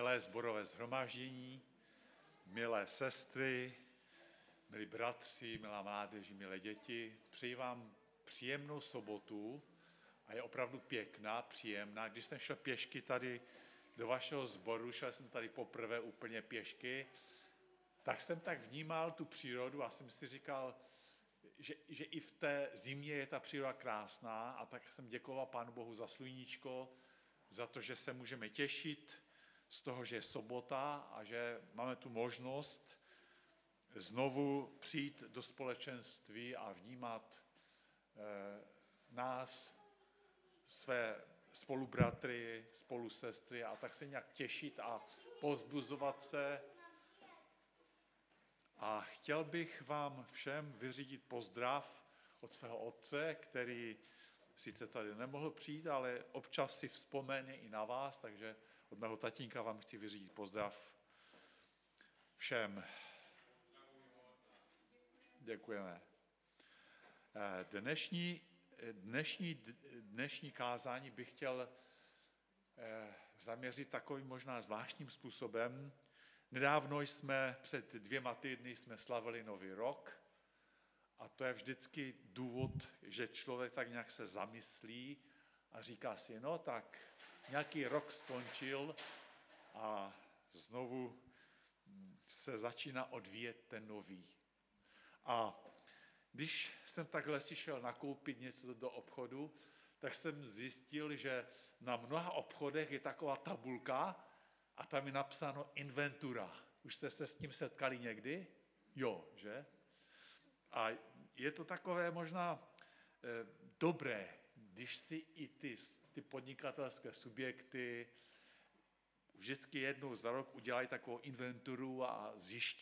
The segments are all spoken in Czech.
Milé sborové shromáždění, milé sestry, milí bratři, milá mládeži, milé děti, přeji vám příjemnou sobotu a je opravdu pěkná, příjemná. Když jsem šel pěšky tady do vašeho sboru, šel jsem tady poprvé úplně pěšky, tak jsem tak vnímal tu přírodu a jsem si říkal, že i v té zimě je ta příroda krásná, a tak jsem děkoval Pánu Bohu za sluníčko, za to, že se můžeme těšit z toho, že je sobota a že máme tu možnost znovu přijít do společenství a vnímat nás, své spolubratry, spolusestry, a tak se nějak těšit a povzbuzovat se. A chtěl bych vám všem vyřídit pozdrav od svého otce, který sice tady nemohl přijít, ale občas si vzpomene i na vás, takže od mého tatínka vám chci vyřídit pozdrav všem. Děkujeme. Dnešní kázání bych chtěl zaměřit takovým možná zvláštním způsobem. Nedávno jsme, před 2 týdny jsme slavili Nový rok, a to je vždycky důvod, že člověk tak nějak se zamyslí a říká si, no tak nějaký rok skončil a znovu se začíná odvíjet ten nový. A když jsem takhle si šel nakoupit něco do obchodu, tak jsem zjistil, že na mnoha obchodech je taková tabulka a tam je napsáno inventura. Už jste se s tím setkali někdy? Jo, že? A je to takové možná dobré, když si i ty podnikatelské subjekty vždycky jednou za rok udělají takovou inventuru a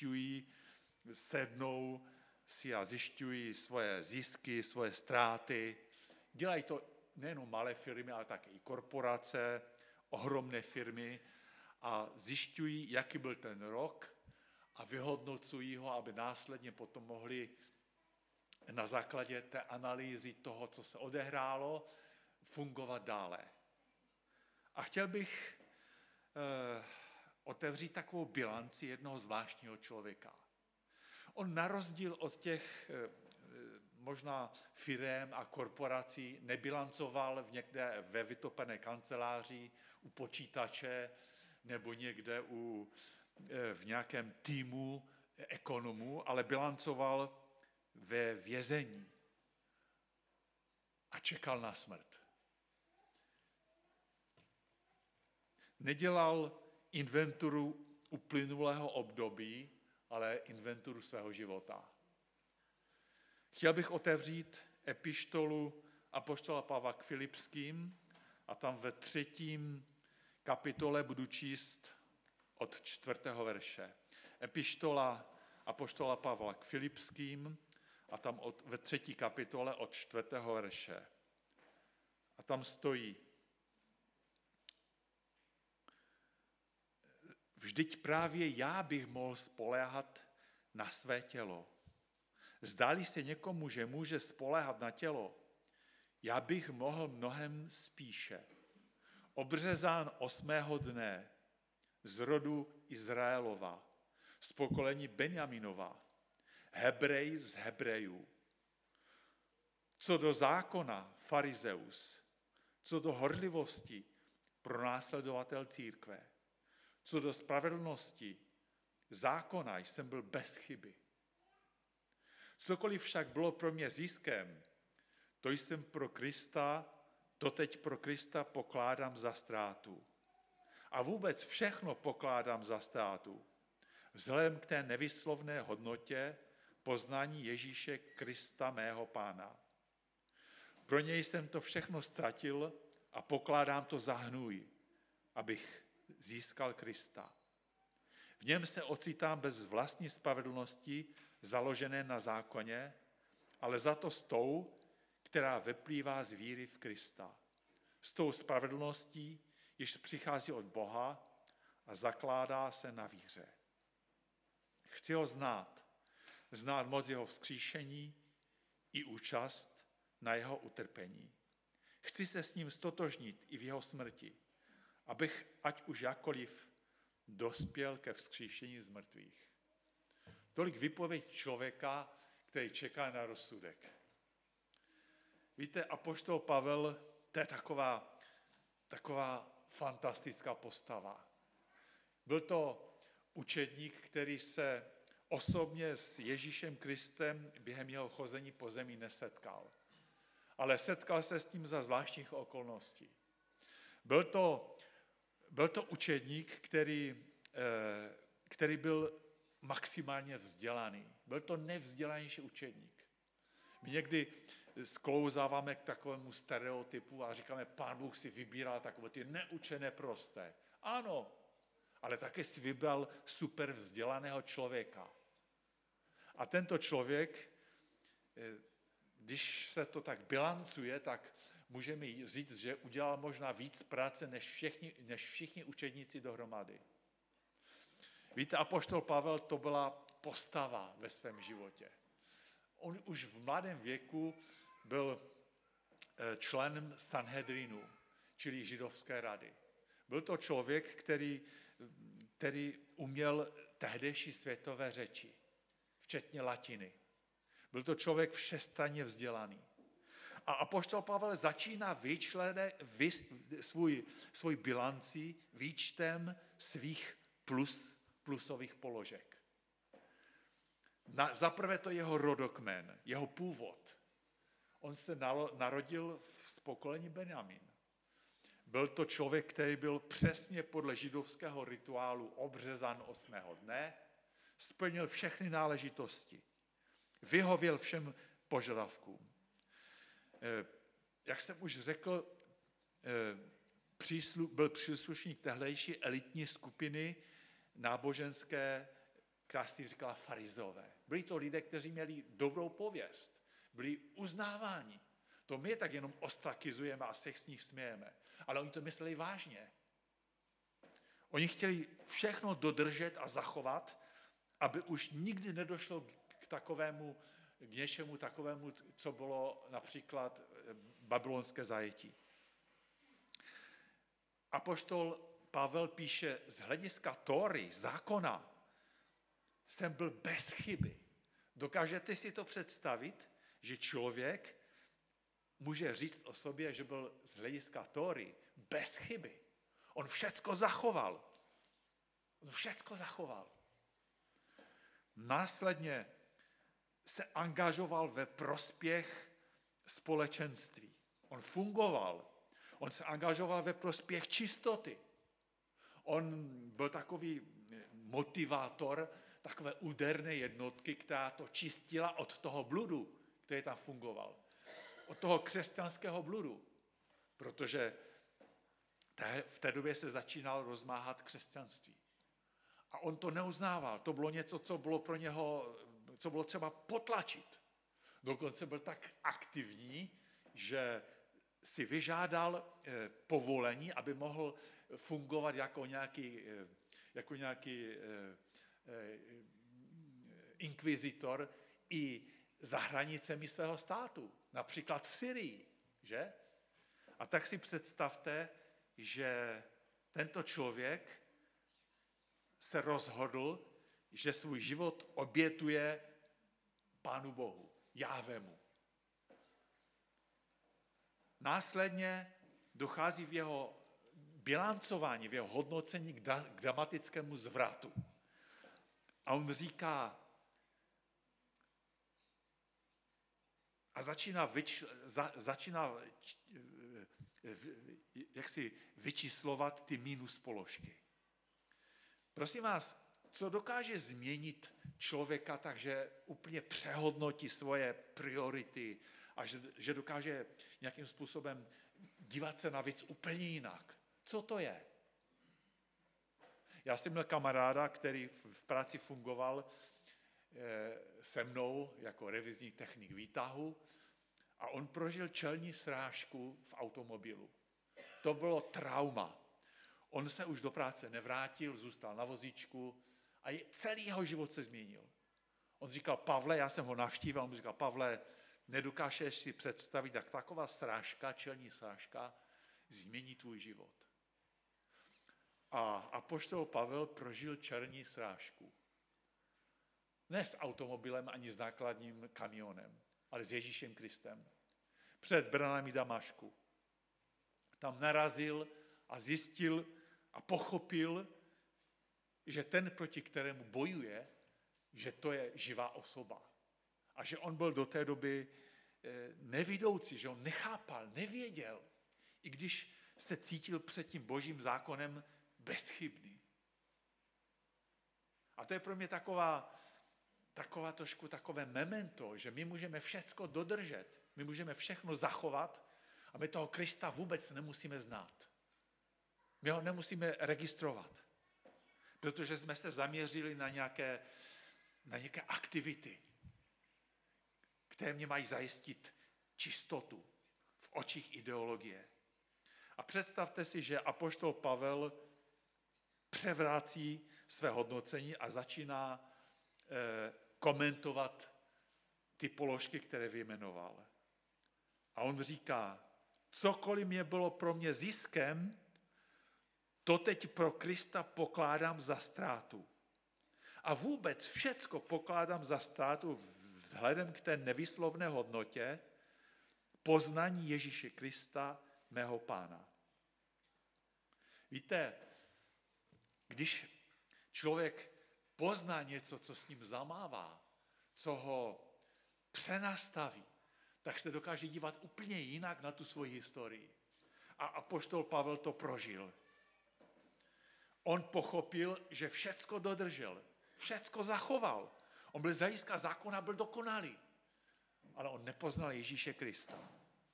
sednou si a zjišťují svoje zisky, svoje ztráty. Dělají to nejenom malé firmy, ale také i korporace, ohromné firmy, a zjišťují, jaký byl ten rok a vyhodnocují ho, aby následně potom mohli na základě té analýzy toho, co se odehrálo, fungovat dále. A chtěl bych otevřít takovou bilanci jednoho zvláštního člověka. On na rozdíl od těch možná firem a korporací nebilancoval ve vytopené kanceláři u počítače nebo někde v nějakém týmu ekonomů, ale bilancoval ve vězení a čekal na smrt. Nedělal inventuru uplynulého období, ale inventuru svého života. Chtěl bych otevřít epištolu apoštola Pavla k Filipským a tam ve 3. kapitole budu číst od 4. verše. Epištola apoštola Pavla k Filipským a tam ve 3. kapitole od 4. verše. A tam stojí: Vždyť právě já bych mohl spoléhat na své tělo. Zdáli se někomu, že může spoléhat na tělo, já bych mohl mnohem spíše. Obřezán 8. dne z rodu Izraelova, z pokolení Benjaminova, Hebrej z Hebrejů. Co do zákona, farizeus, co do horlivosti, pronásledovatel církve, co do spravedlnosti, zákona jsem byl bez chyby. Cokoliv však bylo pro mě ziskem, to jsem teď pro Krista pokládám za ztrátu. A vůbec všechno pokládám za ztrátu. Vzhledem k té nevyslovné hodnotě poznání Ježíše Krista mého Pána. Pro něj jsem to všechno ztratil a pokládám to za hnůj, abych získal Krista. V něm se ocitám bez vlastní spravedlnosti, založené na zákoně, ale za to s tou, která vyplývá z víry v Krista. S tou spravedlností, jež přichází od Boha a zakládá se na víře. Chci ho znát moc jeho vzkříšení i účast na jeho utrpení. Chci se s ním stotožnit i v jeho smrti, abych, ať už jakkoliv, dospěl ke vzkříšení z mrtvých. Tolik vypověď člověka, který čeká na rozsudek. Víte, apoštol Pavel, to je taková fantastická postava. Byl to učedník, který se osobně s Ježíšem Kristem během jeho chození po zemi nesetkal. Ale setkal se s tím za zvláštních okolností. Byl to učedník, který byl maximálně vzdělaný. Byl to nevzdělanější učedník. My někdy sklouzáváme k takovému stereotypu a říkáme, Pán Bůh si vybíral takové ty neučené prosté. Ano, ale také si vybral super vzdělaného člověka. A tento člověk, když se to tak bilancuje, tak můžeme říct, že udělal možná víc práce než všichni učedníci dohromady. Víte, apoštol Pavel to byla postava ve svém životě. On už v mladém věku byl členem Sanhedrinu, čili židovské rady. Byl to člověk, který uměl tehdejší světové řeči, včetně latiny. Byl to člověk všestranně vzdělaný. A apoštol Pavel začíná svůj bilanci výčtem svých plusových položek. Za prvé to jeho rodokmen, jeho původ. On se narodil z pokolení Benjamin. Byl to člověk, který byl přesně podle židovského rituálu obřezán 8. dne, splnil všechny náležitosti, vyhověl všem požadavkům. Jak jsem už řekl, byl příslušník tehdejší elitní skupiny náboženské, která si říkala farizové. Byli to lidé, kteří měli dobrou pověst, byli uznáváni. To my je tak jenom ostrakizujeme a se s nich smějeme. Ale oni to mysleli vážně. Oni chtěli všechno dodržet a zachovat, aby už nikdy nedošlo k něčemu takovému, co bylo například babylonské zajetí. Apoštol Pavel píše, z hlediska Tóry, zákona, jsem byl bez chyby. Dokážete si to představit, že člověk může říct o sobě, že byl z hlediska Tóry bez chyby. On všecko zachoval. Následně se angažoval ve prospěch společenství. On fungoval. On se angažoval ve prospěch čistoty. On byl takový motivátor takové úderné jednotky, která to čistila od toho bludu, který tam fungoval. Od toho křesťanského bludu. Protože v té době se začínalo rozmáhat křesťanství. A on to neuznával. To bylo něco, co bylo pro něho, co bylo třeba potlačit. Dokonce byl tak aktivní, že si vyžádal povolení, aby mohl fungovat jako nějaký inkvizitor i za hranicemi svého státu. Například v Syrii, že? A tak si představte, že tento člověk se rozhodl, že svůj život obětuje Pánu Bohu, Jahvemu. Následně dochází v jeho bilancování, v jeho hodnocení k dramatickému zvratu. A on říká, a začíná jak si vyčíslovat ty minus položky. Prosím vás, co dokáže změnit člověka tak, že úplně přehodnotí svoje priority a že dokáže nějakým způsobem dívat se na věc úplně jinak? Co to je? Já jsem měl kamaráda, který v práci fungoval se mnou jako revizní technik výtahu a on prožil čelní srážku v automobilu. To bylo trauma. On se už do práce nevrátil, zůstal na vozíčku a celý jeho život se změnil. On říkal, Pavle, já jsem ho navštívil, on říkal, Pavle, nedokážeš si představit, jak taková srážka, čelní srážka, změní tvůj život. A apoštol Pavel prožil černí srážku. Ne s automobilem ani s nákladním kamionem, ale s Ježíšem Kristem. Před branami Damašku. Tam narazil a zjistil a pochopil, že ten, proti kterému bojuje, že to je živá osoba. A že on byl do té doby nevidoucí, že on nechápal, nevěděl, i když se cítil před tím božím zákonem bezchybný. A to je pro mě trošku takové memento, že my můžeme všecko dodržet, my můžeme všechno zachovat a my toho Krista vůbec nemusíme znát. My ho nemusíme registrovat, protože jsme se zaměřili na nějaké aktivity, které mě mají zajistit čistotu v očích ideologie. A představte si, že apoštol Pavel převrácí své hodnocení a začíná komentovat ty položky, které vyjmenoval. A on říká, cokoliv mě bylo pro mě ziskem, to teď pro Krista pokládám za ztrátu. A vůbec všecko pokládám za ztrátu vzhledem k té nevyslovné hodnotě poznání Ježíše Krista, mého Pána. Víte, když člověk pozná něco, co s ním zamává, co ho přenastaví, tak se dokáže dívat úplně jinak na tu svoji historii. A apoštol Pavel to prožil. On pochopil, že všecko dodržel, všecko zachoval. On byl z hlediska zákona, byl dokonalý. Ale on nepoznal Ježíše Krista.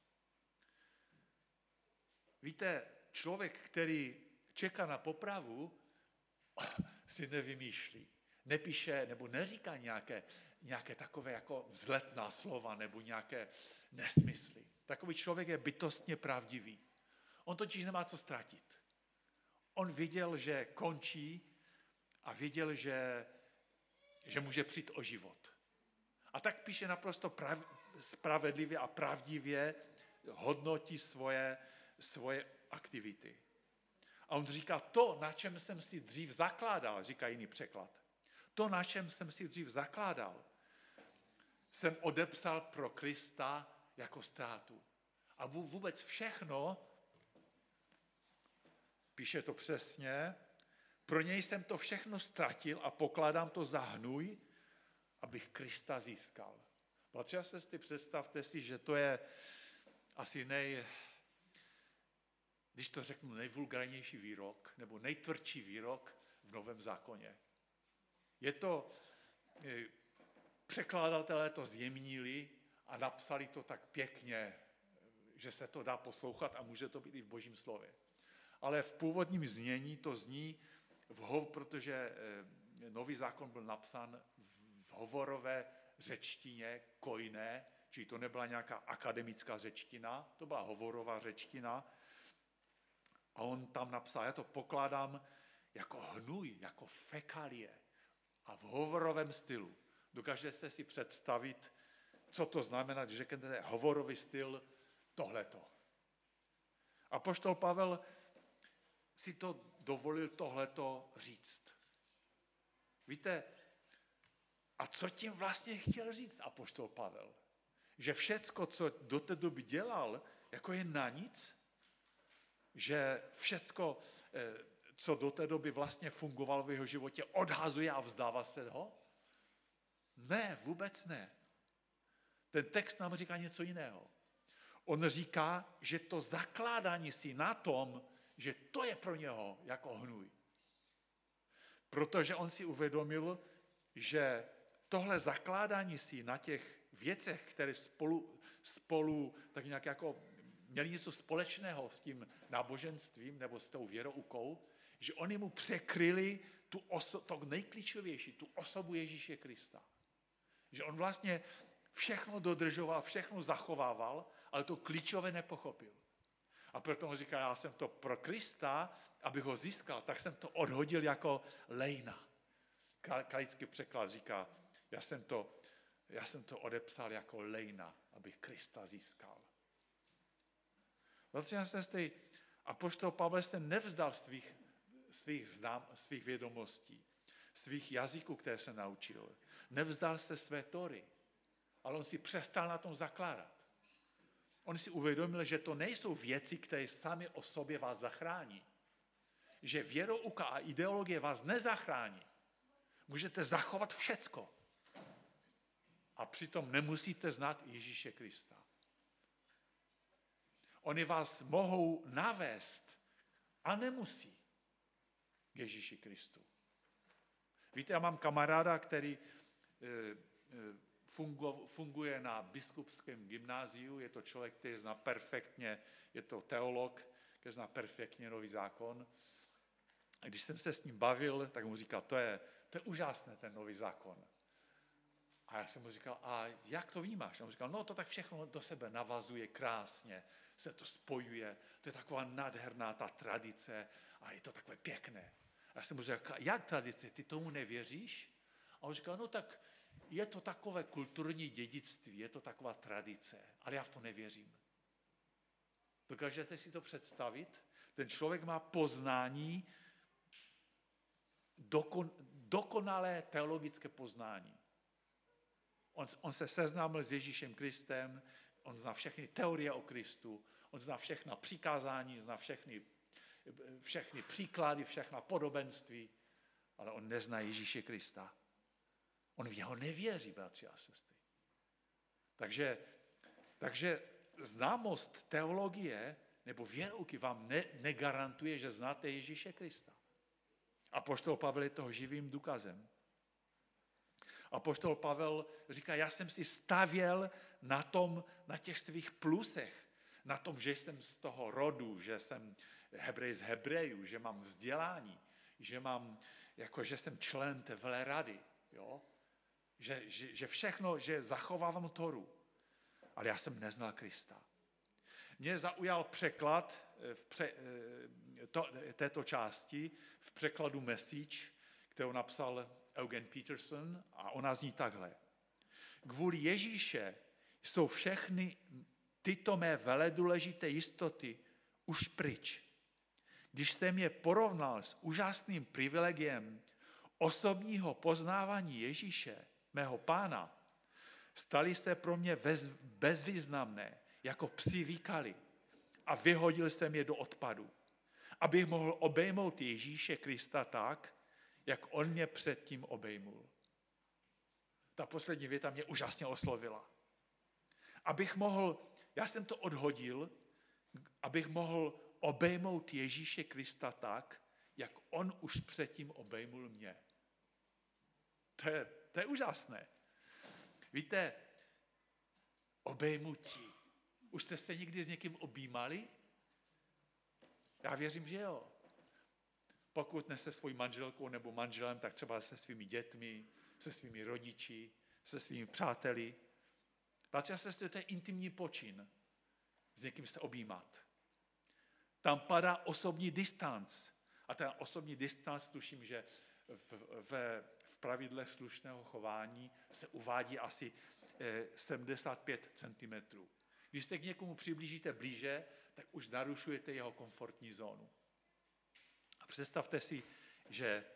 Víte, člověk, který čeká na popravu, si nevymýšlí. Nepíše nebo neříká nějaké takové jako vzletná slova nebo nějaké nesmysly. Takový člověk je bytostně pravdivý. On totiž nemá co ztratit. On viděl, že končí a viděl, že může přijít o život. A tak píše naprosto spravedlivě a pravdivě, hodnotí svoje aktivity. A on říká, to, na čem jsem si dřív zakládal, říká jiný překlad, to, na čem jsem si dřív zakládal, jsem odepsal pro Krista jako ztrátu. A vůbec všechno, píše to přesně, pro něj jsem to všechno ztratil a pokládám to za hnůj, abych Krista získal. Bratři a sestry, představte si, že to je asi když to řeknu, nejvulgárnější výrok, nebo nejtvrdší výrok v Novém zákoně. Je to, překladatelé to zjemnili a napsali to tak pěkně, že se to dá poslouchat a může to být i v Božím slově. Ale v původním znění to zní, protože Nový zákon byl napsán v hovorové řečtině, koiné, čili to nebyla nějaká akademická řečtina, to byla hovorová řečtina. A on tam napsal, já to pokládám jako hnůj, jako fekalie a v hovorovém stylu. Dokážete si představit, co to znamená, když řeknete hovorový styl, tohleto. Apoštol Pavel si to dovolil tohleto říct. Víte, a co tím vlastně chtěl říct apoštol Pavel? Že všecko, co do té doby dělal, jako je na nic? Že všecko, co do té doby vlastně fungovalo v jeho životě, odhazuje a vzdává se ho? Ne, vůbec ne. Ten text nám říká něco jiného. On říká, že to zakládání si na tom, že to je pro něho jako hnůj. Protože on si uvědomil, že tohle zakládání si na těch věcech, které spolu tak nějak jako měli něco společného s tím náboženstvím nebo s tou věroukou, že oni mu překryli to nejklíčovější, tu osobu Ježíše Krista. Že on vlastně všechno dodržoval, všechno zachovával, ale to klíčové nepochopil. A proto on říká, já jsem to pro Krista, abych ho získal, tak jsem to odhodil jako lejna. Kralický překlad říká, já jsem to odepsal jako lejna, abych Krista získal. Bratři a sestry, apoštol Pavel se nevzdal svých vědomostí, svých jazyků, které se naučil. Nevzdal se své Tóry, ale on si přestal na tom zakládat. On si uvědomil, že to nejsou věci, které sami o sobě vás zachrání. Že věrouka a ideologie vás nezachrání. Můžete zachovat všecko. A přitom nemusíte znát Ježíše Krista. Oni vás mohou navést a nemusí k Ježíši Kristu. Víte, já mám kamaráda, který funguje na biskupském gymnáziu, je to člověk, který zná perfektně, je to teolog, který zná perfektně Nový zákon. A když jsem se s ním bavil, tak mu říkal, to je úžasné, ten Nový zákon. A já jsem mu říkal, a jak to vnímáš? A on říkal, no to tak všechno do sebe navazuje krásně, se to spojuje, to je taková nádherná ta tradice a je to takové pěkné. A já jsem mu říkal, jak tradice, ty tomu nevěříš? A on říkal, no tak je to takové kulturní dědictví, je to taková tradice, ale já v to nevěřím. Dokážete si to představit? Ten člověk má poznání, dokonalé teologické poznání. On se seznámil s Ježíšem Kristem, on zná všechny teorie o Kristu, on zná všechna přikázání, zná všechny příklady, všechna podobenství, ale on nezná Ježíše Krista. On v něho nevěří, bratři a sestry. Takže známost teologie nebo věrouky vám negarantuje, že znáte Ježíše Krista. Apoštol Pavel je toho živým důkazem. Apoštol Pavel říká, já jsem si stavěl na těch svých plusech, na tom, že jsem z toho rodu, že jsem Hebrej z Hebrejů, že mám vzdělání, že jsem člen té velerady, jo? Že všechno, že zachovávám Toru. Ale já jsem neznal Krista. Mě zaujal překlad této části v překladu Message, kterou napsal Eugene Peterson a ona zní takhle. Kvůli Ježíše jsou všechny tyto mé veledůležité jistoty už pryč. Když jsem je porovnal s úžasným privilegiem osobního poznávání Ježíše, mého Pána, staly se pro mě bezvýznamné, jako psi výkaly a vyhodil jsem je do odpadu, abych mohl obejmout Ježíše Krista tak, jak on mě předtím obejmul. Ta poslední věta mě úžasně oslovila. Já jsem to odhodil, abych mohl obejmout Ježíše Krista tak, jak on už předtím obejmul mě. To je úžasné. Víte, obejmutí. Už jste se někdy s někým objímali? Já věřím, že jo. Pokud ne se svojí manželkou nebo manželem, tak třeba se svými dětmi, se svými rodiči, se svými přáteli. Bratři a sestry, to je intimní počin. S někým se objímat. Tam padá osobní distanc. A ten osobní distanc, tuším, že v pravidlech slušného chování se uvádí asi 75 cm. Když se k někomu přiblížíte blíže, tak už narušujete jeho komfortní zónu. A představte si, že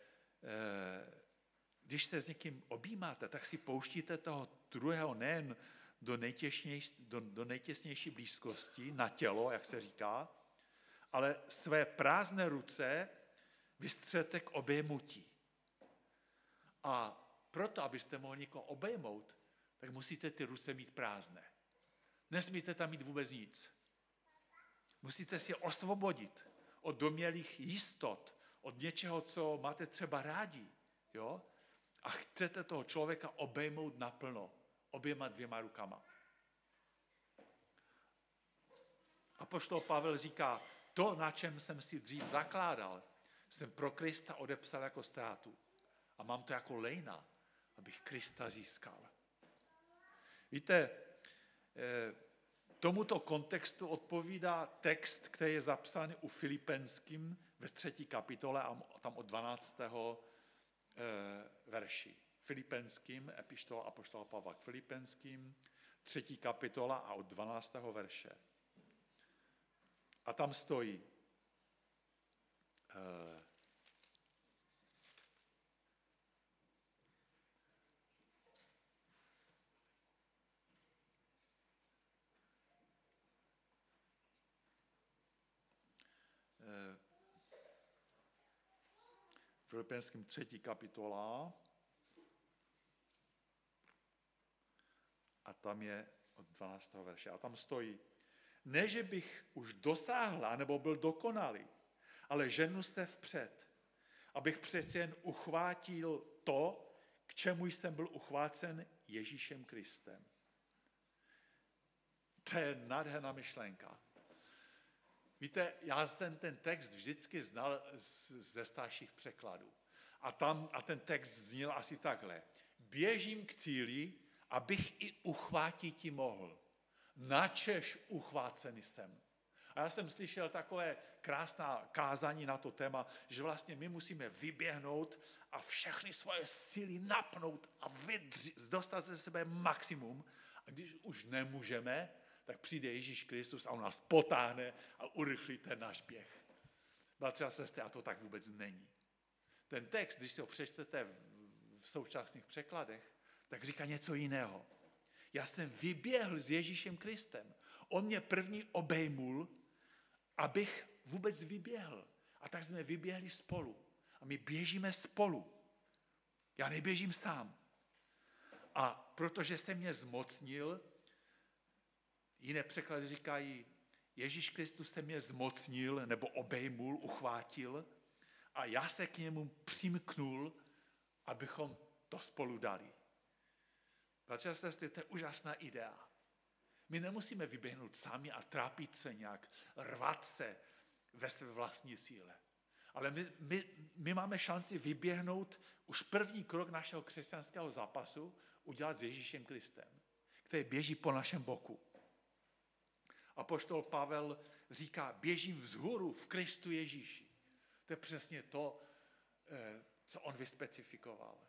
když se s někým objímáte, tak si pouštíte toho druhého nejen do nejtěsnější blízkosti, na tělo, jak se říká, ale své prázdné ruce vystřete k obejmutí. A proto, abyste mohli někoho obejmout, tak musíte ty ruce mít prázdné. Nesmíte tam mít vůbec nic. Musíte si je osvobodit od domnělých jistot, od něčeho, co máte třeba rádi. Jo? A chcete toho člověka obejmout naplno, oběma dvěma rukama. Apoštol Pavel říká, to, na čem jsem si dřív zakládal, jsem pro Krista odepsal jako ztrátu. A mám to jako lejna, abych Krista získal. Víte, tomuto kontextu odpovídá text, který je zapsán u Filipenským ve 3. kapitole a tam od 12. verši. Filipenským, epištola apoštola Pavla k Filipenským, 3. kapitola a od 12. verše. A tam stojí, Filipenským 3. kapitola. A tam je od 12. verše. A tam stojí: Ne, že bych už dosáhl, anebo byl dokonalý, ale ženu se vpřed, abych přeci jen uchvátil to, k čemu jsem byl uchvácen Ježíšem Kristem. To je nádherná myšlenka. Víte, já jsem ten text vždycky znal ze starších překladů. A ten text zněl asi takhle. Běžím k cíli, abych i uchvátit mohl. Načež uchvácený jsem. A já jsem slyšel takové krásná kázání na to téma, že vlastně my musíme vyběhnout a všechny svoje síly napnout a dostat ze sebe maximum. A když už nemůžeme, tak přijde Ježíš Kristus a on nás potáhne a urychlí ten náš běh. Bratři a sestry, a to tak vůbec není. Ten text, když si ho přečtete v současných překladech, tak říká něco jiného. Já jsem vyběhl s Ježíšem Kristem. On mě první obejmul, abych vůbec vyběhl. A tak jsme vyběhli spolu. A my běžíme spolu. Já neběžím sám. A protože se mě zmocnil, jiné překlady říkají, Ježíš Kristus se mě zmocnil, nebo obejmul, uchvátil a já se k němu přimknul, abychom to spolu dali. Bratři a sestry, to je úžasná idea. My nemusíme vyběhnout sami a trápit se nějak, rvat se ve své vlastní síle. Ale my máme šanci vyběhnout už první krok našeho křesťanského zápasu udělat s Ježíšem Kristem, který běží po našem boku. Apoštol Pavel říká, běžím vzhůru v Kristu Ježíši. To je přesně to, co on vyspecifikoval.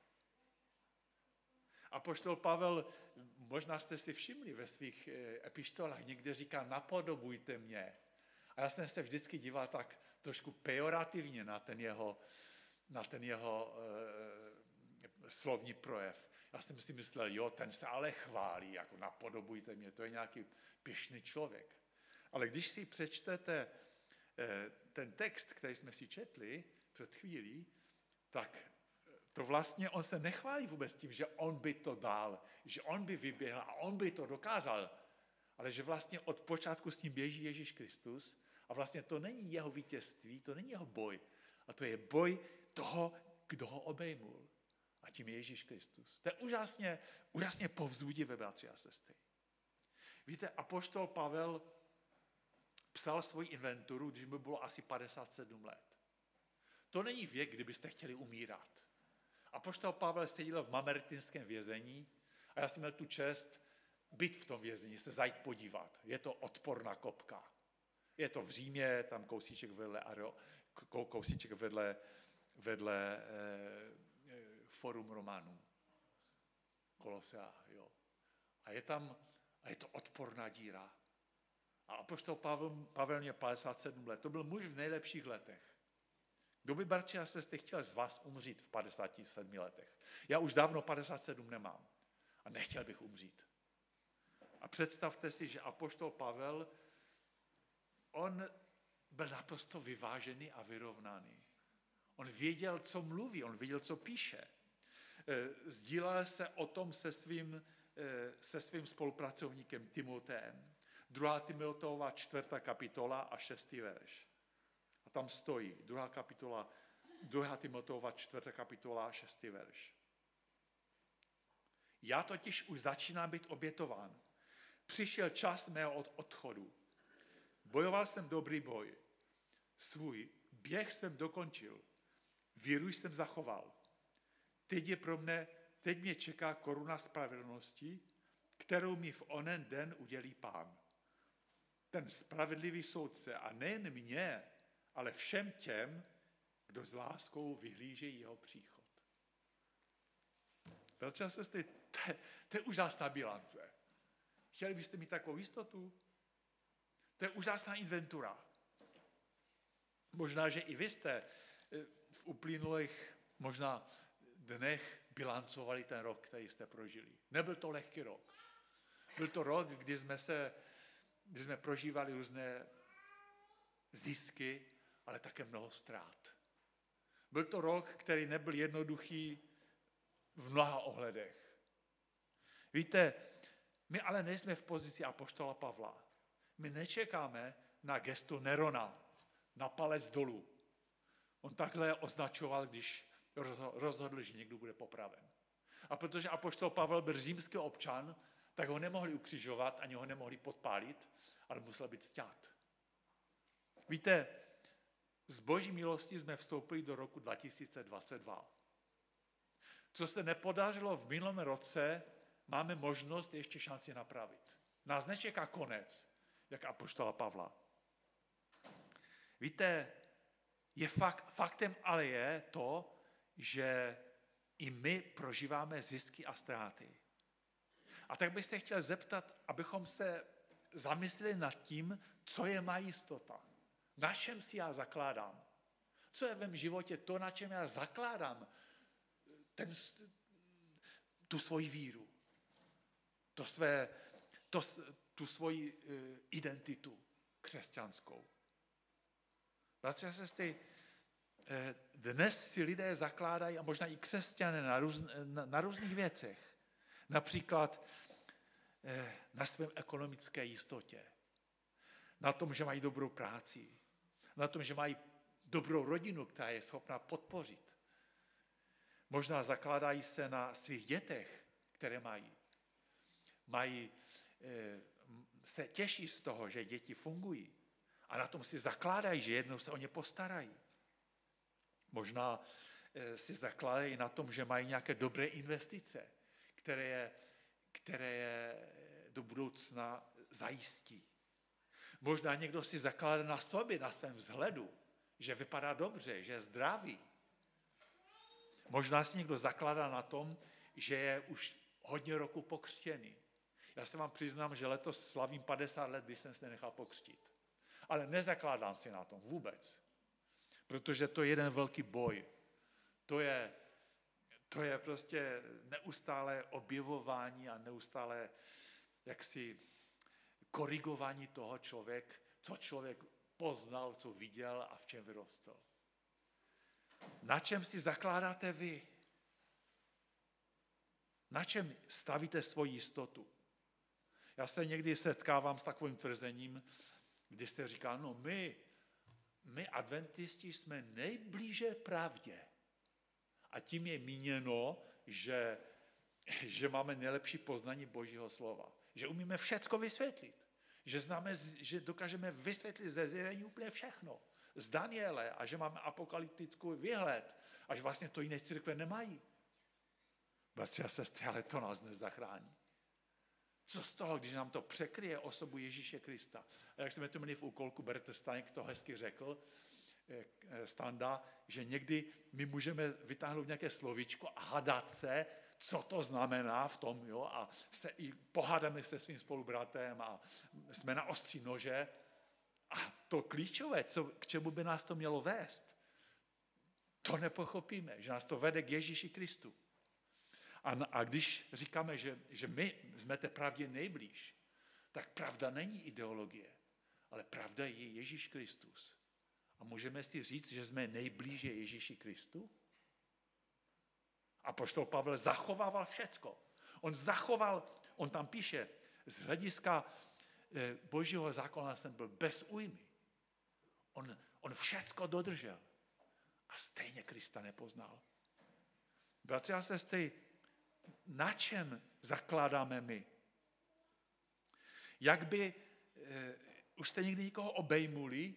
Apoštol Pavel, možná jste si všimli ve svých epištolách, někde říká, napodobujte mě. A já jsem se vždycky díval tak trošku pejorativně na ten jeho slovní projev. Já jsem si myslel, jo, ten se ale chválí, jako napodobujte mě, to je nějaký pyšný člověk. Ale když si přečtete ten text, který jsme si četli před chvílí, tak to vlastně on se nechválí vůbec tím, že on by to dal, že on by vyběhl a on by to dokázal, ale že vlastně od počátku s ním běží Ježíš Kristus a vlastně to není jeho vítězství, to není jeho boj, a to je boj toho, kdo ho obejmul. A tím je Ježíš Kristus. To je úžasně povzbudivé, bratři a sestry. Víte, apoštol Pavel psal svoji inventuru, když mu bylo asi 57 let. To není věk, kdybyste chtěli umírat. Apoštol Pavel seděl v mamertinském vězení a já jsem měl tu čest být v tom vězení, se zajít podívat. Je to odporná kopka. Je to v Římě, tam kousíček vedle Forum Romanum. Kolosea, jo. A je to odporná díra. A apoštol Pavel měl 57 let. To byl muž v nejlepších letech. Kdo by, bratři a sestry, chtěl z vás umřít v 57 letech? Já už dávno 57 nemám. A nechtěl bych umřít. A představte si, že apoštol Pavel, on byl naprosto vyvážený a vyrovnaný. On věděl, co mluví, on věděl, co píše. Sdílel se o tom se svým spolupracovníkem Timoteem. 2. Timoteova 4. kapitola a 6. verš. A tam stojí 2. Timoteova 4. kapitola a 6. verš. Já totiž už začínám být obětován. Přišel čas mého odchodu. Bojoval jsem dobrý boj. Svůj běh jsem dokončil. Víru jsem zachoval. Teď mě čeká koruna spravedlnosti, kterou mi v onen den udělí Pán. Ten spravedlivý soudce, a nejen mě, ale všem těm, kdo s láskou vyhlížejí jeho příchod. Bratři a sestry, to je úžasná bilance. Chtěli byste mít takovou jistotu? To je úžasná inventura. Možná, že i vy jste v uplynulých možná dnech bilancovali ten rok, který jste prožili. Nebyl to lehký rok. Byl to rok, kdy jsme prožívali různé zisky, ale také mnoho ztrát. Byl to rok, který nebyl jednoduchý v mnoha ohledech. Víte, my ale nejsme v pozici apoštola Pavla. My nečekáme na gesto Nerona, na palec dolů. On takhle označoval, když rozhodl, že někdo bude popraven. A protože apoštol Pavel byl římský občan, tak ho nemohli ukřižovat, ani ho nemohli podpálit, ale musel být sťat. Víte, z boží milosti jsme vstoupili do roku 2022. Co se nepodařilo v minulém roce, máme možnost ještě šanci napravit. Nás nečeká konec, jak apoštola Pavla. Víte, faktem ale je to, že i my prožíváme zisky a ztráty. A tak bych se chtěl zeptat, abychom se zamysleli nad tím, co je má jistota. Na čem si já zakládám? Co je v mém životě to, na čem já zakládám tu svoji víru, tu svoji identitu křesťanskou. Bratři a sestry, dnes si lidé zakládají, a možná i křesťané, na různých věcech. Například na svém ekonomické jistotě. Na tom, že mají dobrou práci. Na tom, že mají dobrou rodinu, která je schopná podpořit. Možná zakládají se na svých dětech, které mají. Se těší z toho, že děti fungují. A na tom si zakládají, že jednou se o ně postarají. Možná si zakládají na tom, že mají nějaké dobré investice, které je do budoucna zajistí. Možná někdo si zakládá na sobě, na svém vzhledu, že vypadá dobře, že je zdravý. Možná si někdo zakládá na tom, že je už hodně roku pokřtěný. Já se vám přiznám, že letos slavím 50 let, když jsem se nechal pokřtít. Ale nezakládám si na tom vůbec. Protože to je jeden velký boj. To je prostě neustále objevování a neustále jaksi korigování toho co člověk poznal, co viděl a v čem vyrostl. Na čem si zakládáte vy? Na čem stavíte svoji jistotu? Já se někdy setkávám s takovým tvrzením, kdy se říká, no my adventisti jsme nejblíže pravdě. A tím je míněno, že máme nejlepší poznání Božího slova. Že umíme všecko vysvětlit. Že dokážeme vysvětlit ze zjevení úplně všechno. Z Daniele a že máme apokalyptickou výhled. A že vlastně to jiné církve nemají. Bratři a sestry, ale to nás nezachrání. Co z toho, když nám to překryje osobu Ježíše Krista? A jak jsme to měli v úkolku, Bert Stanek to hezky řekl, Standa, že někdy my můžeme vytáhnout nějaké slovíčko a hádat se, co to znamená v tom, jo, a i pohádáme se svým spolubratem a jsme na ostří nože. A to klíčové, k čemu by nás to mělo vést, to nepochopíme, že nás to vede k Ježíši Kristu. A když říkáme, že my jsme té pravdě nejblíž, tak pravda není ideologie, ale pravda je Ježíš Kristus. A můžeme si říct, že jsme nejblíže Ježíši Kristu? Apoštol Pavel zachovával všecko. On tam píše, z hlediska Božího zákona jsem byl bez újmy. On všecko dodržel. A stejně Krista nepoznal. Bratři a sestry, na čem zakládáme my? Jak by, už jste někdy někoho obejmuli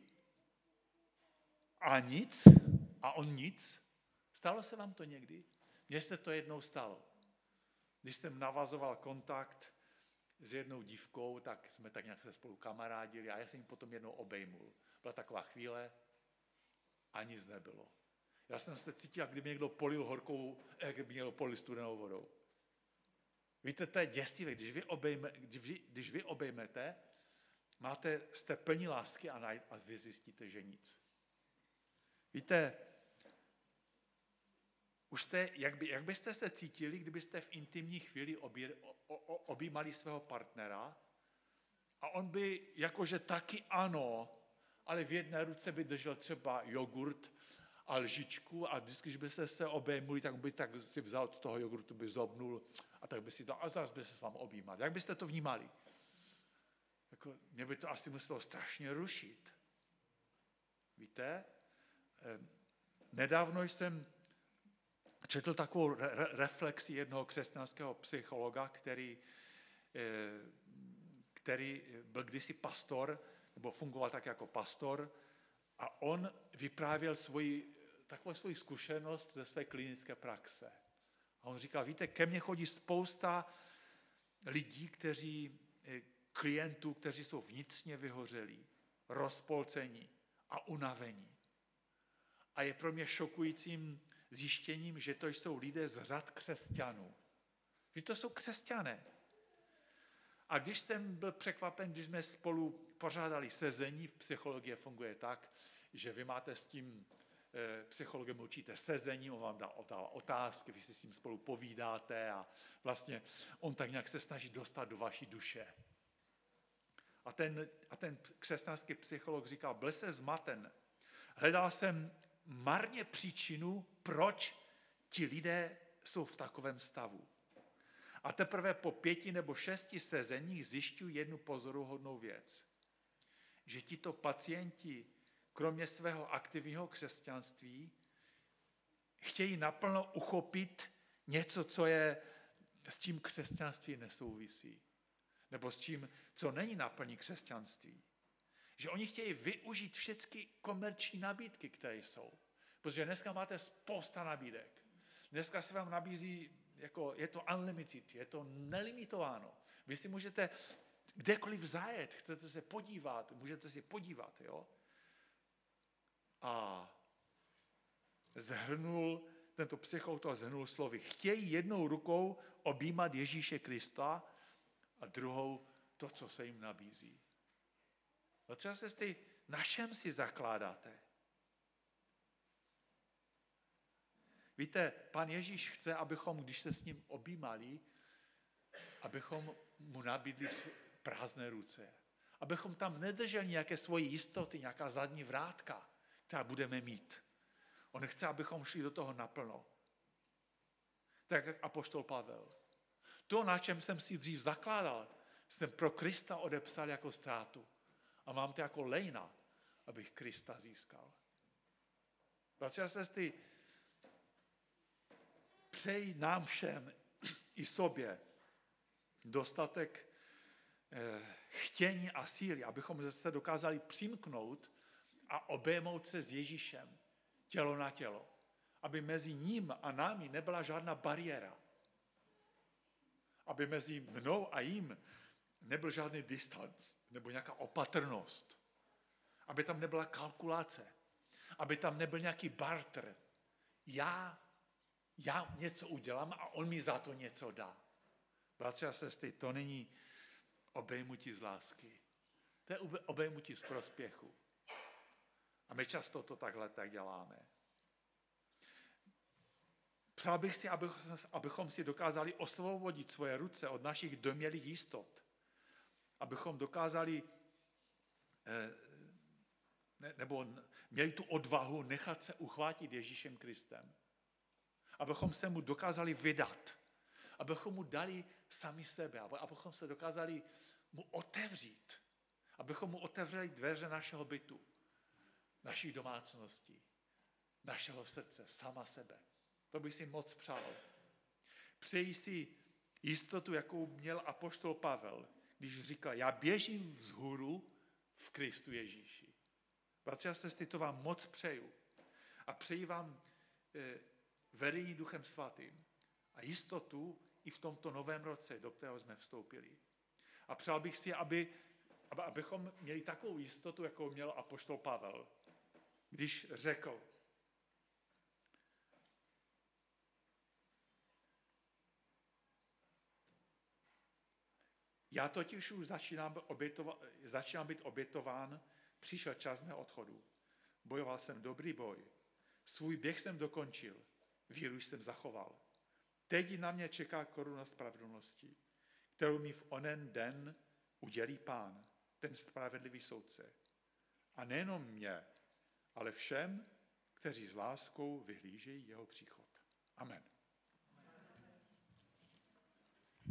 a nic, a on nic? Stalo se vám to někdy? Mně se to jednou stalo. Když jsem navazoval kontakt s jednou dívkou, tak jsme tak nějak se spolu kamarádili a já jsem ji potom jednou obejmul. Byla taková chvíle a nic nebylo. Já jsem se cítil, jak kdyby někdo polil studenou vodou. Víte, to je děsivé. Když vy obejmete, jste plní lásky a vy zjistíte, že nic. Víte, jak byste se cítili, kdybyste v intimní chvíli objímali svého partnera a on by jakože taky ano, ale v jedné ruce by držel třeba jogurt a lžičku a vždycky, když byste se obejmuli, tak by tak si vzal od toho jogurtu, by zobnul a tak by si to, a zase by se s vámi objímal. Jak byste to vnímali? Jako, mě by to asi muselo strašně rušit. Víte? Nedávno jsem četl takovou reflexi jednoho křesťanského psychologa, který byl kdysi pastor, nebo fungoval tak jako pastor, a on vyprávěl takovou svoji zkušenost ze své klinické praxe. A on říkal, víte, ke mně chodí spousta lidí, klientů, kteří jsou vnitřně vyhořelí, rozpolcení a unavení. A je pro mě šokujícím zjištěním, že to jsou lidé z řad křesťanů. Že to jsou křesťané. A když jsem byl překvapen, když jsme spolu pořádali sezení, v psychologii funguje tak, že vy máte s tím psychologem učíte sezení, on vám dá otázky, vy si s ním spolu povídáte a vlastně on tak nějak se snaží dostat do vaší duše. A ten křesťanský psycholog říkal, byl jsem zmaten. Hledal jsem marně příčinu, proč ti lidé jsou v takovém stavu. A teprve po 5 nebo 6 sezeních zjišťuji jednu pozoruhodnou věc. Že tito pacienti, kromě svého aktivního křesťanství, chtějí naplno uchopit něco, s čím křesťanství nesouvisí. Nebo s čím, co není naplní křesťanství. Že oni chtějí využít všechny komerční nabídky, které jsou. Protože dneska máte spousta nabídek. Dneska se vám nabízí, jako je to unlimited, je to nelimitováno. Vy si můžete kdekoliv zajet, chcete se podívat, můžete si podívat, jo? A tento psycholog to zhrnul slovy. Chtějí jednou rukou objímat Ježíše Krista a druhou to, co se jim nabízí. No třeba se na čem si zakládáte? Víte, Pan Ježíš chce, abychom, když se s ním objímali, abychom mu nabídli prázdné ruce. Abychom tam nedrželi nějaké svoje jistoty, nějaká zadní vrátka, která budeme mít. On chce, abychom šli do toho naplno. Tak jak apoštol Pavel. To, na čem jsem si dřív zakládal, jsem pro Krista odepsal jako ztrátu. A mám to jako lejna, abych Krista získal. Bratři a sestry, přeji nám všem i sobě dostatek chtění a síly, abychom se dokázali přimknout a obejmout se s Ježíšem tělo na tělo. Aby mezi ním a námi nebyla žádná bariéra. Aby mezi mnou a jim nebyl žádný distanc nebo nějaká opatrnost. Aby tam nebyla kalkulace. Aby tam nebyl nějaký barter. Já něco udělám a on mi za to něco dá. Bratři a sestry, to není obejmutí z lásky. To je obejmutí z prospěchu. A my často to takhle tak děláme. Přál bych si, abychom si dokázali osvobodit svoje ruce od našich domnělých jistot. Abychom dokázali, nebo měli tu odvahu nechat se uchvátit Ježíšem Kristem. Abychom se mu dokázali vydat. Abychom mu dali sami sebe. Abychom se dokázali mu otevřít. Abychom mu otevřeli dveře našeho bytu. Naší domácnosti. Našeho srdce. Sama sebe. To bych si moc přál. Přeji si jistotu, jakou měl apoštol Pavel, když říkal, já běžím vzhůru v Kristu Ježíši. Bratři a sestry, to vám moc přeju. A přeji vám vedení Duchem Svatým a jistotu i v tomto novém roce, do kterého jsme vstoupili. A přál bych si, abychom měli takovou jistotu, jakou měl apoštol Pavel, když řekl, já totiž už začínám být obětován, přišel čas mého odchodu. Bojoval jsem dobrý boj. Svůj běh jsem dokončil. Víru jsem zachoval. Teď na mě čeká koruna spravedlnosti, kterou mi v onen den udělí Pán, ten spravedlivý soudce. A nejenom mě, ale všem, kteří s láskou vyhlížejí jeho příchod. Amen.